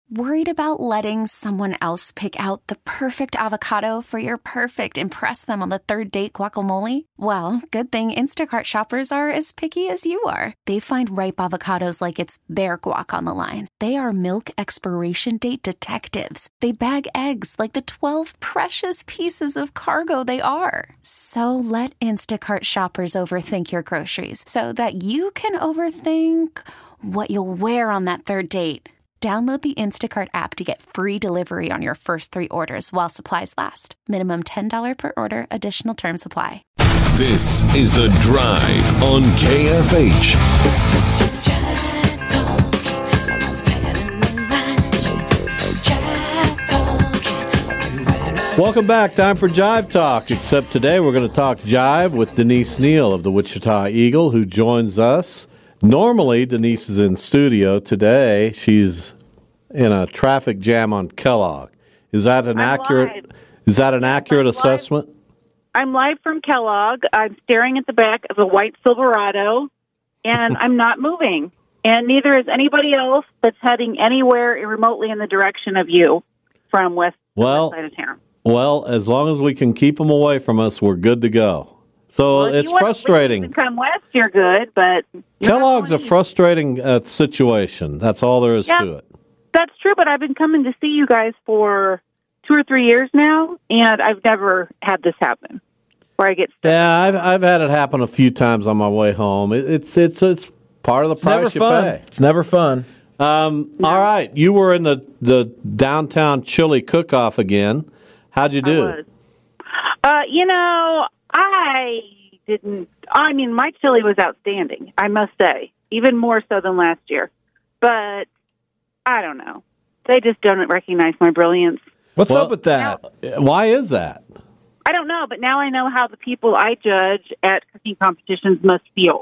Worried about letting someone else pick out the perfect avocado for your perfect impress them on the third date guacamole? Well, good thing Instacart shoppers are as picky as you are. They find ripe avocados like it's their guac on the line. They are milk expiration date detectives. They bag eggs like the 12 precious pieces of cargo they are. So let Instacart shoppers overthink your groceries so that you can overthink what you'll wear on that third date. Download the Instacart app to get free delivery on your first 3 orders while supplies last. Minimum $10 per order. Additional terms apply. This is The Drive on KFH. Welcome back. Time for Jive Talk, except today we're going to talk jive with Denise Neal of the Wichita Eagle, who joins us. Normally, Denise is in studio. Today, she's in a traffic jam on Kellogg. Is that an accurate assessment? I'm live from Kellogg. I'm staring at the back of a white Silverado, and I'm not moving. And neither is anybody else that's heading anywhere remotely in the direction of you from west side of town. Well, as long as we can keep them away from us, we're good to go. So it's frustrating. If you come west, you're good, but Kellogg's a frustrating situation. That's all there is to it. That's true, but I've been coming to see you guys for 2 or 3 years now, and I've never had this happen where I get stuck. Yeah, I've had it happen a few times on my way home. It's part of the price you pay. It's never fun. All right, you were in the downtown chili cook-off again. How'd you do? My chili was outstanding, I must say, even more so than last year. But I don't know. They just don't recognize my brilliance. What's up with that? Why is that? I don't know, but now I know how the people I judge at cooking competitions must feel.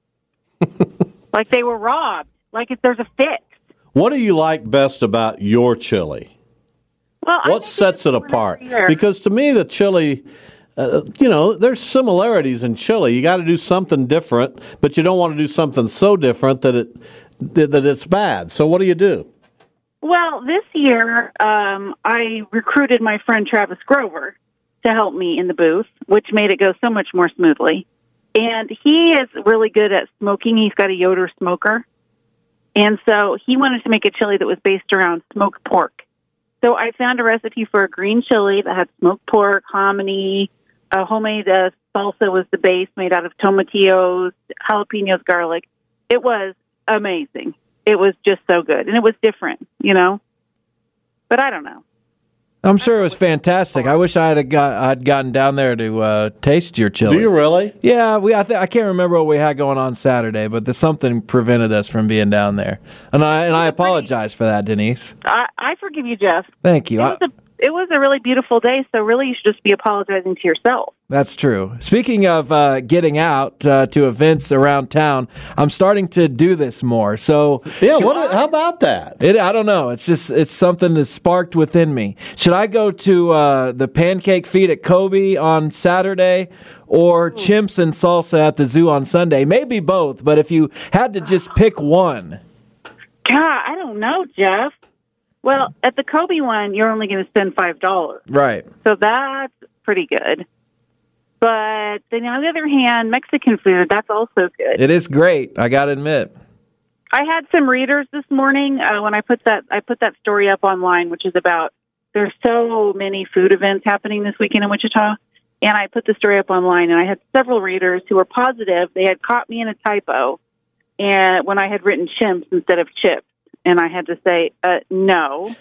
Like they were robbed, like if there's a fix. What do you like best about your chili? Well, what sets it apart? Because to me, the chili, there's similarities in chili. You got to do something different, but you don't want to do something so different that it's bad. So what do you do? Well, this year, I recruited my friend Travis Grover to help me in the booth, which made it go so much more smoothly. And he is really good at smoking. He's got a Yoder smoker. And so he wanted to make a chili that was based around smoked pork. So I found a recipe for a green chili that had smoked pork, hominy, homemade salsa was the base, made out of tomatillos, jalapenos, garlic. It was amazing. It was just so good. And it was different, But I don't know. I'm sure it was fantastic. I wish I'd gotten down there to taste your chili. Do you really? Yeah, I can't remember what we had going on Saturday, but something prevented us from being down there, and I apologize for that, Denise. I forgive you, Jeff. Thank you. It was a really beautiful day, so really you should just be apologizing to yourself. That's true. Speaking of getting out to events around town, I'm starting to do this more. So yeah, how about that? I don't know. It's something that's sparked within me. Should I go to the Pancake Feed at Kobe on Saturday or Chimps and Salsa at the zoo on Sunday? Maybe both, but if you had to just pick one. God, I don't know, Jeff. Well, at the Kobe one, you're only going to spend $5. Right. So that's pretty good. But then on the other hand, Mexican food, that's also good. It is great, I got to admit. I had some readers this morning when I put that story up online, which is about there's so many food events happening this weekend in Wichita. And I put the story up online, and I had several readers who were positive. They had caught me in a typo and when I had written chimps instead of chips. And I had to say no.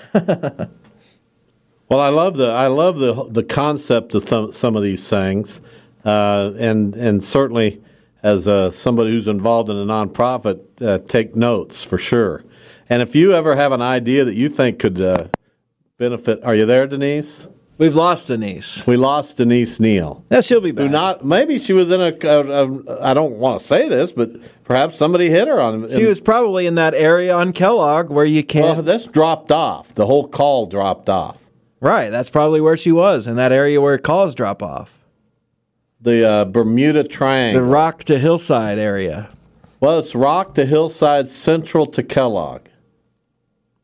Well, I love the concept of some of these things, and certainly as somebody who's involved in a nonprofit, take notes for sure. And if you ever have an idea that you think could benefit, are you there, Denise? We've lost Denise. We lost Denise Neal. Yeah, she'll be back. Maybe she was in I don't want to say this, but perhaps somebody hit her on. She was probably in that area on Kellogg where you can't. Well, this dropped off. The whole call dropped off. Right, that's probably where she was, in that area where calls drop off. The Bermuda Triangle. The Rock to Hillside area. Well, it's Rock to Hillside, central to Kellogg.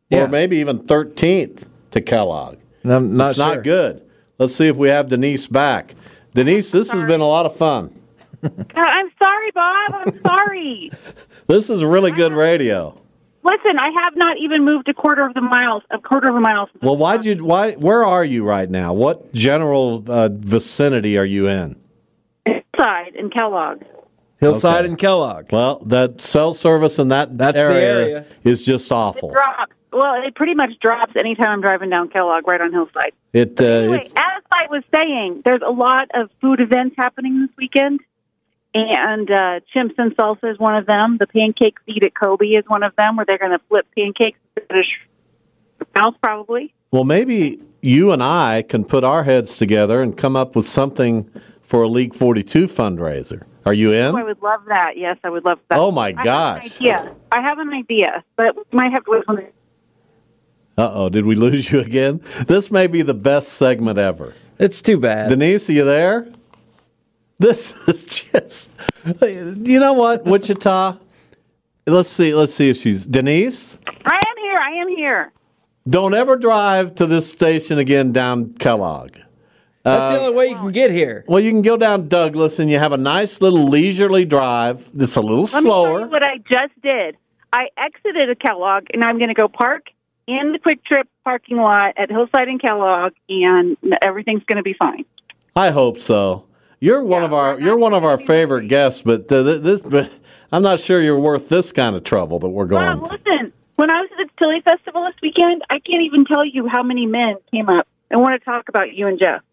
Yeah. or maybe even 13th to Kellogg. I'm not It's sure. not good. Let's see if we have Denise back. Denise, this has been a lot of fun. I'm sorry, Bob. I'm sorry. This is really good radio. Listen, I have not even moved a quarter of a mile. Well, where are you right now? What general vicinity are you in? Inside in Kellogg. Hillside Okay. and Kellogg. Well, that cell service in that's the area. is just awful. It drops. Well, it pretty much drops anytime I'm driving down Kellogg, right on Hillside. Anyway, It's as I was saying, there's a lot of food events happening this weekend, and Chimps and Salsa is one of them. The Pancake Feed at Kobe is one of them, where they're going to flip pancakes instead of house, probably. well, maybe you and I can put our heads together and come up with something for a League 42 fundraiser. Are you in? Oh, I would love that. Yes, I would love that. Oh, my gosh. I have an idea, but we might have to wait for Uh-oh, did we lose you again? This may be the best segment ever. It's too bad. Denise, are you there? This is just... You know what, Wichita? Let's see if she's... Denise? I am here. Don't ever drive to this station again down Kellogg. That's the only way you can get here. Well, you can go down Douglas and you have a nice little leisurely drive. It's a little Let me tell slower. you what I just did. I exited a Kellogg, and I'm going to go park in the Quick Trip parking lot at Hillside and Kellogg, and everything's going to be fine. I hope so. You're one of our favorite guests, but but I'm not sure you're worth this kind of trouble that we're going Well, through. listen, when I was at the Chili Festival this weekend, I can't even tell you how many men came up and want to talk about you and Jeff.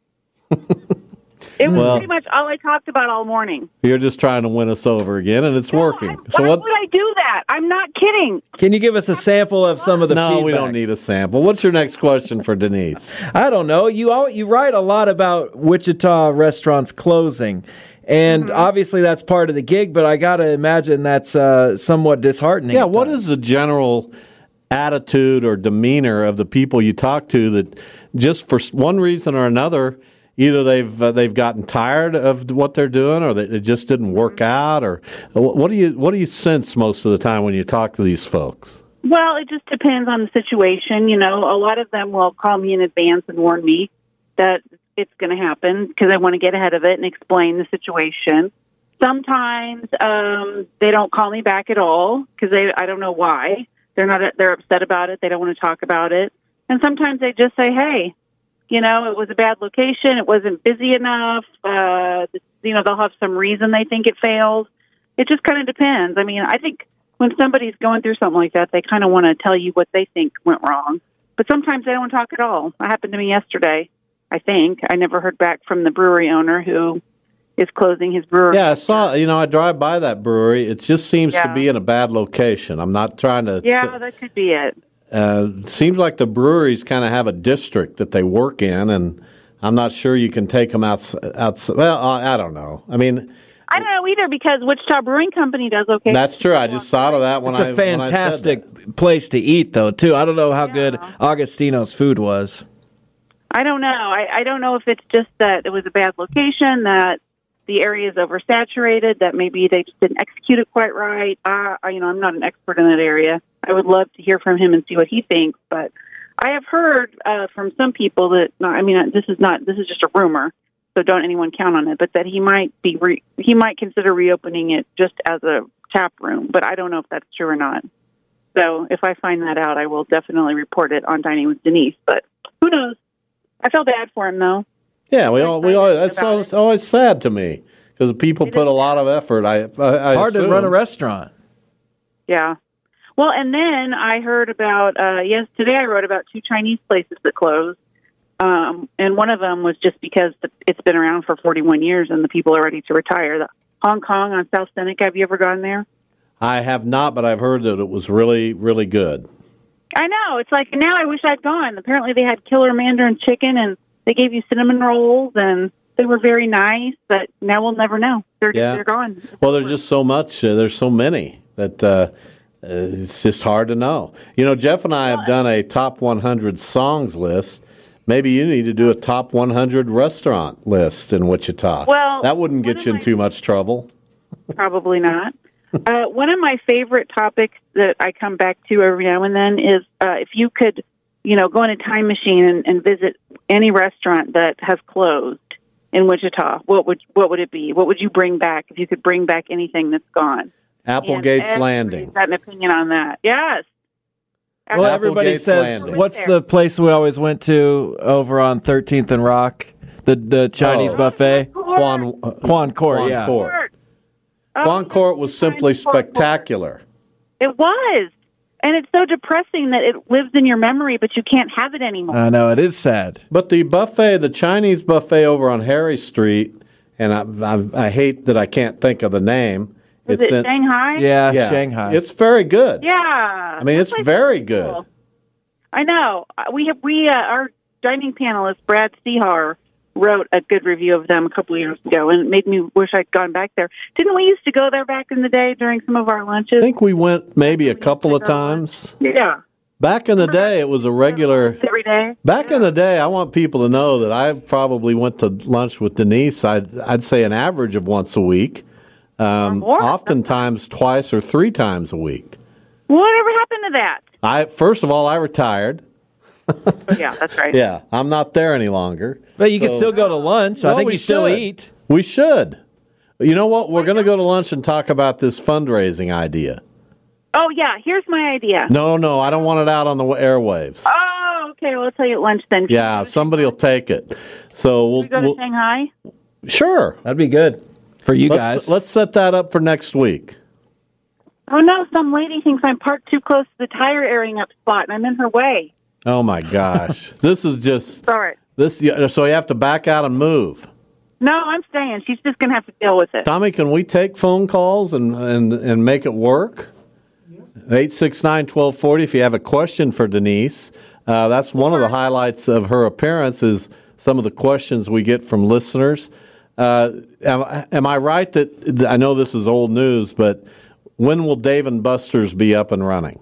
It was pretty much all I talked about all morning. You're just trying to win us over again, and it's working. Why would I do that? I'm not kidding. Can you give us a sample of some of the feedback? No, we don't need a sample. What's your next question for Denise? I don't know. You write a lot about Wichita restaurants closing, and obviously that's part of the gig, but I got to imagine that's somewhat disheartening. Yeah, at what times. is the general attitude or demeanor of the people you talk to that just for one reason or another, either they've gotten tired of what they're doing, or that it just didn't work out, or what do you sense most of the time when you talk to these folks? Well, it just depends on the situation. You know, a lot of them will call me in advance and warn me that it's going to happen because they want to get ahead of it and explain the situation. Sometimes they don't call me back at all because I don't know why. They're upset about it. They don't want to talk about it. And sometimes they just say, hey, you know, it was a bad location. It wasn't busy enough. They'll have some reason they think it failed. It just kind of depends. I mean, I think when somebody's going through something like that, they kind of want to tell you what they think went wrong. But sometimes they don't talk at all. That happened to me yesterday, I think. I never heard back from the brewery owner who is closing his brewery. Yeah, I drive by that brewery. It just seems to be in a bad location. I'm not trying to... Yeah, that could be it. It seems like the breweries kind of have a district that they work in, and I'm not sure you can take them out. Well, I don't know. I mean... I don't know either because Wichita Brewing Company does okay. That's true. I just thought of that when It's a fantastic place to eat, though, too. I don't know how good Augustino's food was. I don't know. I don't know if it's just that it was a bad location, that the area is oversaturated, that maybe they just didn't execute it quite right. I'm not an expert in that area. I would love to hear from him and see what he thinks, but I have heard from some people that this is just a rumor, so don't anyone count on it. But that he might consider reopening it just as a tap room, but I don't know if that's true or not. So if I find that out, I will definitely report it on Dining with Denise. But who knows? I feel bad for him though. Yeah, we all that's always sad to me because people put a lot of effort. I hard assume. to run a restaurant. Yeah. Well, and then I heard about today I wrote about 2 Chinese places that closed. And one of them was just because it's been around for 41 years and the people are ready to retire. The Hong Kong on South Seneca, have you ever gone there? I have not, but I've heard that it was really, really good. I know. It's like, now I wish I'd gone. Apparently they had killer Mandarin chicken and they gave you cinnamon rolls and they were very nice, but now we'll never know. They're gone. Well, there's just so much. There's so many that it's just hard to know. You know, Jeff and I have done a top 100 songs list. Maybe you need to do a top 100 restaurant list in Wichita. Well, that wouldn't get you in too much trouble. Probably not. One of my favorite topics that I come back to every now and then is if you could, go in a time machine and visit any restaurant that has closed in Wichita, what would it be? What would you bring back if you could bring back anything that's gone? Applegate's Landing. Got an opinion on that? Yes. Well, everybody says, what's the place we always went to over on 13th and Rock? The Chinese buffet? Quan Court, yeah. Quan Court was simply spectacular. It was. And it's so depressing that it lives in your memory, but you can't have it anymore. I know, it is sad. But the Chinese buffet over on Harry Street, and I hate that I can't think of the name. Is it Shanghai? Yeah, Shanghai. It's very good. Yeah. I mean, it's very good. Cool. I know. Our dining panelist, Brad Sehar, wrote a good review of them a couple of years ago, and it made me wish I'd gone back there. Didn't we used to go there back in the day during some of our lunches? I think we went maybe a couple of times. Yeah. Back in the day, it was a regular. Every day. Back in the day, I want people to know that I probably went to lunch with Denise. I'd say an average of once a week, oftentimes twice or three times a week. Whatever happened to that? First of all, I retired. Yeah, that's right. Yeah, I'm not there any longer. But you can still go to lunch. I think you still eat. We should. You know what? We're going to go to lunch and talk about this fundraising idea. Oh, yeah. Here's my idea. No, I don't want it out on the airwaves. Oh, okay. Well, I'll tell you at lunch then. Yeah, somebody will take it. So we'll go to Shanghai? Sure. That'd be good for you guys. Let's set that up for next week. Oh, no. Some lady thinks I'm parked too close to the tire airing up spot, and I'm in her way. Oh, my gosh. This is just... Sorry. So you have to back out and move. No, I'm staying. She's just going to have to deal with it. Tommy, can we take phone calls and make it work? 869-1240 if you have a question for Denise. That's one of the highlights of her appearance is some of the questions we get from listeners. Am I right that, I know this is old news, but when will Dave & Buster's be up and running?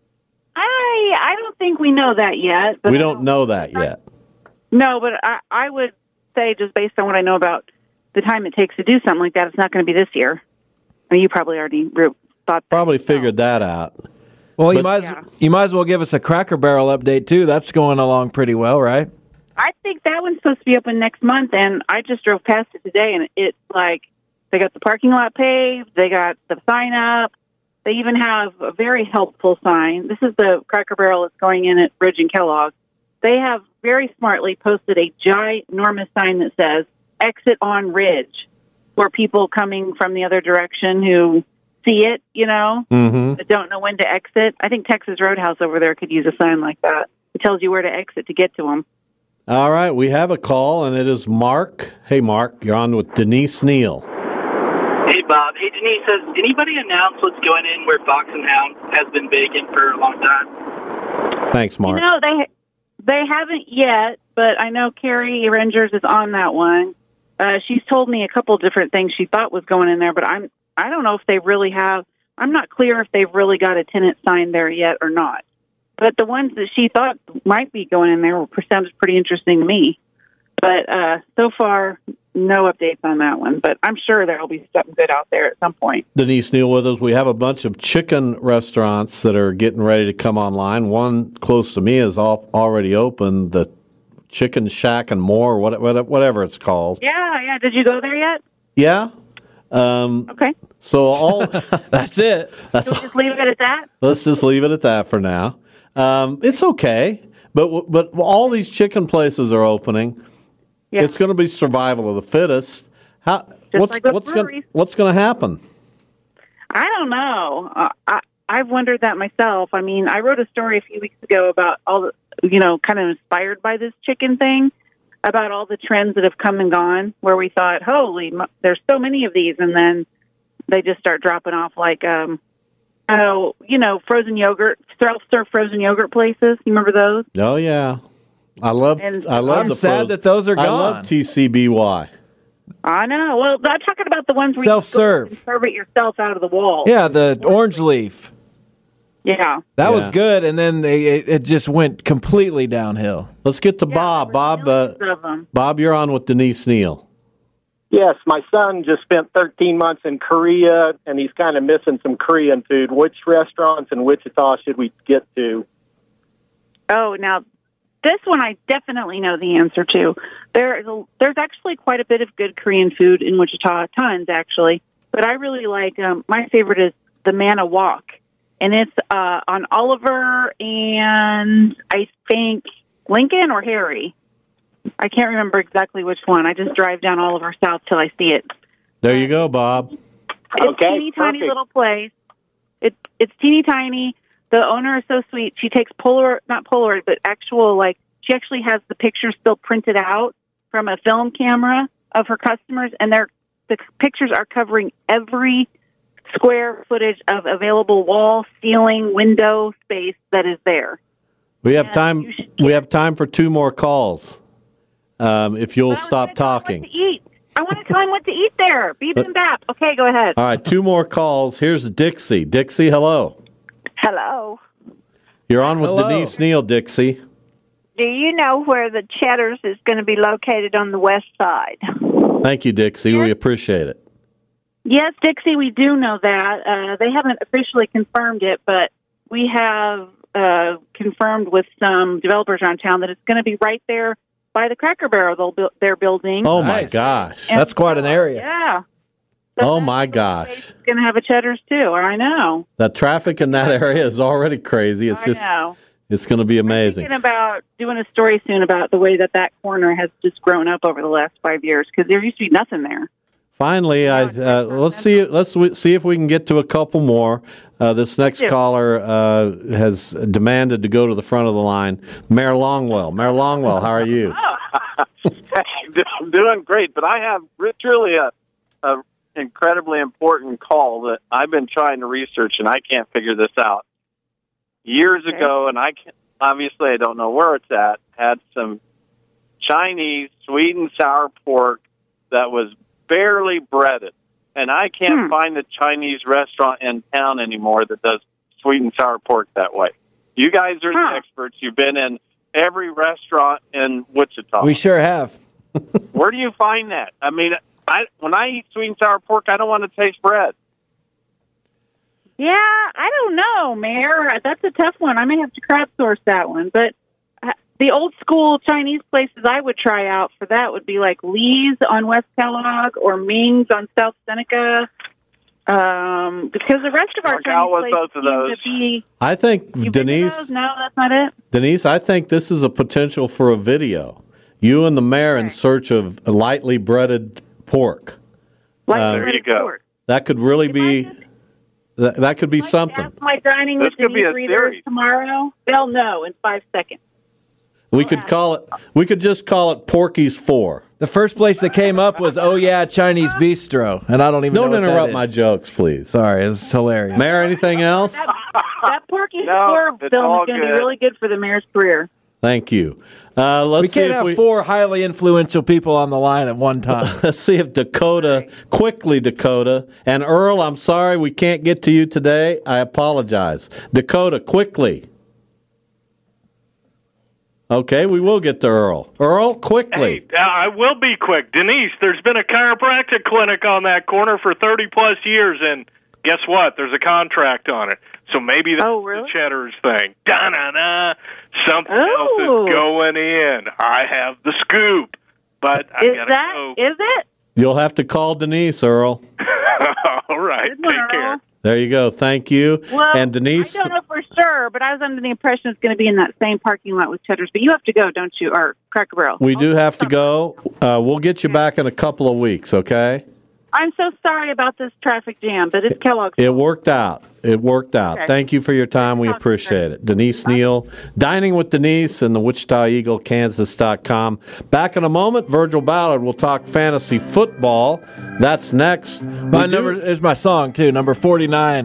I don't think we know that yet. But we don't know that yet. No, but I would say, just based on what I know about the time it takes to do something like that, it's not going to be this year. I mean, you probably already thought that. Figured that out. Well, you might as well give us a Cracker Barrel update, too. That's going along pretty well, right? I think that one's supposed to be open next month, and I just drove past it today, and it's like they got the parking lot paved, they got the sign up, they even have a very helpful sign. This is the Cracker Barrel that's going in at Ridge and Kellogg. They have very smartly posted a ginormous sign that says, exit on Ridge, for people coming from the other direction who see it, but don't know when to exit. I think Texas Roadhouse over there could use a sign like that. It tells you where to exit to get to them. All right, we have a call, and it is Mark. Hey, Mark, you're on with Denise Neal. Hey, Bob. Hey, Denise, has anybody announced what's going in where Fox and Hound has been vacant for a long time? Thanks, Mark. They haven't yet, but I know Carrie Rangers is on that one. She's told me a couple different things she thought was going in there, but I don't know if they really have. I'm not clear if they've really got a tenant signed there yet or not. But the ones that she thought might be going in there sounded pretty interesting to me. But so far, no updates on that one. But I'm sure there will be something good out there at some point. Denise Neal with us. We have a bunch of chicken restaurants that are getting ready to come online. One close to me is already open, the Chicken Shack and More, whatever it's called. Yeah. Did you go there yet? Yeah. Okay. So that's it. We'll just leave it at that? Let's just leave it at that for now. It's okay, but all these chicken places are opening. Yeah. It's going to be survival of the fittest. What's going to happen? I don't know. I've wondered that myself. I mean, I wrote a story a few weeks ago about all the, kind of inspired by this chicken thing, about all the trends that have come and gone, where we thought, holy, there's so many of these, and then they just start dropping off like, frozen yogurt, self-serve frozen yogurt places. You remember those? Oh, yeah. I'm sad that those are gone. I love TCBY. I know. Well, I'm talking about the ones where self-serve. You serve it yourself out of the wall. Yeah, the orange leaf. Yeah. That was good, and then it just went completely downhill. Let's get to Bob. Bob, you're on with Denise Neal. Yes, my son just spent 13 months in Korea, and he's kind of missing some Korean food. Which restaurants in Wichita should we get to? Oh, now, this one I definitely know the answer to. There's actually quite a bit of good Korean food in Wichita, tons actually. But I really like, my favorite is the Manna Wok. And it's on Oliver and I think Lincoln or Harry. I can't remember exactly which one. I just drive down Oliver South till I see it. There you go, Bob. It's a teeny tiny little place. It's teeny tiny. The owner is so sweet. She takes not Polaroid, but she actually has the pictures still printed out from a film camera of her customers, and the pictures are covering every square footage of available wall, ceiling, window space that is there. We have time. We have time for 2 more calls. If you'll stop talking. I want to tell him what to eat there. Beep and bap. Okay, go ahead. All right, 2 more calls. Here's Dixie. Dixie, hello. Hello. You're on with Denise Neal, Dixie. Do you know where the Cheddar's is going to be located on the west side? Thank you, Dixie. We appreciate it. Yes, Dixie, we do know that. They haven't officially confirmed it, but we have confirmed with some developers around town that it's going to be right there by the Cracker Barrel they're building. Oh, my gosh. That's quite an area. Yeah. So oh, my gosh. It's going to have a Cheddar's, too. I know. The traffic in that area is already crazy. It's It's going to be amazing. I'm thinking about doing a story soon about the way that corner has just grown up over the last 5 years, because there used to be nothing there. Finally, let's see if we can get to a couple more. This next caller has demanded to go to the front of the line. Mayor Longwell. Mayor Longwell, how are you? I'm doing great, but I have truly a incredibly important call that I've been trying to research, and I can't figure this out. Years ago, and obviously I don't know where it's at, had some Chinese sweet and sour pork that was barely breaded. And I can't find a Chinese restaurant in town anymore that does sweet and sour pork that way. You guys are the experts. You've been in every restaurant in Wichita. We sure have. Where do you find that? I mean, when I eat sweet and sour pork, I don't want to taste bread. Yeah, I don't know, Mayor. That's a tough one. I may have to crowdsource that one. But the old school Chinese places I would try out for that would be like Lee's on West Kellogg or Ming's on South Seneca. Because the rest of our Chinese places seem to be... I think, Denise... No, that's not it? Denise, I think this is a potential for a video. You and the mayor in search of lightly breaded pork. There you go. Pork. That could really be... That could be something. Ask my dining with Denise readers tomorrow. They'll know in 5 seconds. We could call it. We could just call it Porky's 4. The first place that came up was Oh Yeah Chinese Bistro, and I don't even. Don't know what interrupt that my is. Jokes, please. Sorry, it's hilarious. Mayor, anything else? That Porky's 4 film is going to be really good for the mayor's career. Thank you. Let's we can't have 4 highly influential people on the line at one time. Let's see if Dakota, and Earl, I'm sorry we can't get to you today. I apologize. Dakota, quickly. Okay, we will get to Earl. Earl, quickly. Hey, I will be quick. Denise, there's been a chiropractic clinic on that corner for 30-plus years, and guess what? There's a contract on it. So maybe that's the Cheddar's thing. Da-na-na. Something else is going in. I have the scoop. But I got to go. Is it? You'll have to call Denise, Earl. All right. Take care. There you go. Thank you. Well, and Denise, I don't know for sure, but I was under the impression it's going to be in that same parking lot with Cheddar's. But you have to go, don't you? Or Cracker Barrel. We do have to go. We'll get you back in a couple of weeks, okay? I'm so sorry about this traffic jam, but it's Kellogg's. It worked out. Okay. Thank you for your time. We appreciate it. Denise Neal, Dining with Denise and the Wichita Eagle, Kansas.com. Back in a moment, Virgil Ballard will talk fantasy football. That's next. My number is my song, too, number 50,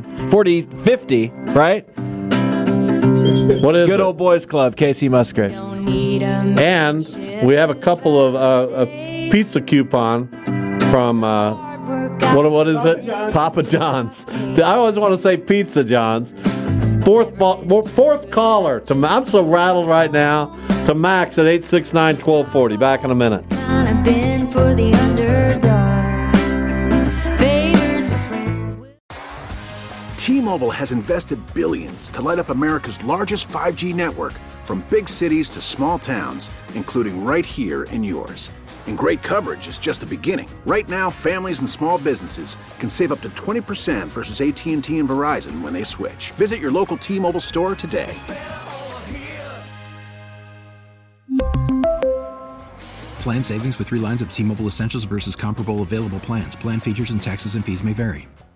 right? What is Good it? Old Boys Club, Casey Musgrave. And we have a couple of a pizza coupon from... What is it? Papa John's. I always want to say Pizza John's. Fourth caller. I'm so rattled right now. To Max at 869-1240. Back in a minute. Been for the underdog. T-Mobile has invested billions to light up America's largest 5G network, from big cities to small towns, including right here in yours. And great coverage is just the beginning. Right now, families and small businesses can save up to 20% versus AT&T and Verizon when they switch. Visit your local T-Mobile store today. Plan savings with 3 lines of T-Mobile Essentials versus comparable available plans. Plan features and taxes and fees may vary.